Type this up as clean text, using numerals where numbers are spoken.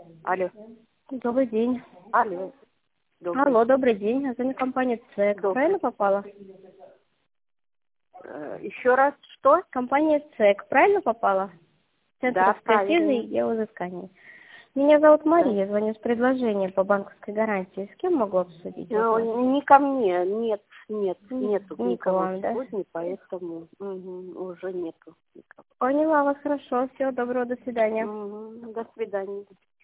Алло. Добрый день. Алло. Добрый. Алло, добрый день. Это не компания ЦЕК. Добрый. Правильно попала? Еще раз, что? Компания ЦЕК. Правильно попала? Центр Да, экспертизы правильно. и геоизысканий. Меня зовут Да. Мария. Звоню с предложением по банковской гарантии. С кем могу обсудить вопрос? Не ко мне. Нету Не к никого вам, да? сегодня, поэтому уже нету никого. Поняла вас хорошо. Всего доброго. До свидания. До свидания.